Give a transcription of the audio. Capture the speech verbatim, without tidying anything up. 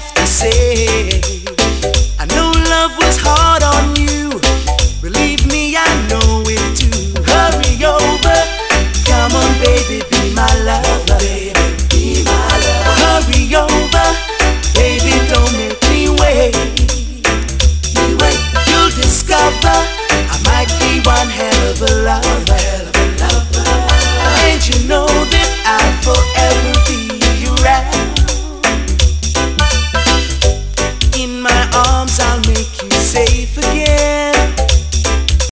have to say. I know love was hard on you. Believe me, I know it too. Hurry over, come on, baby, be my lover. Baby, be my lover. Hurry over, baby, don't make me wait. Me wait, you'll discover I might be one hell of a lover.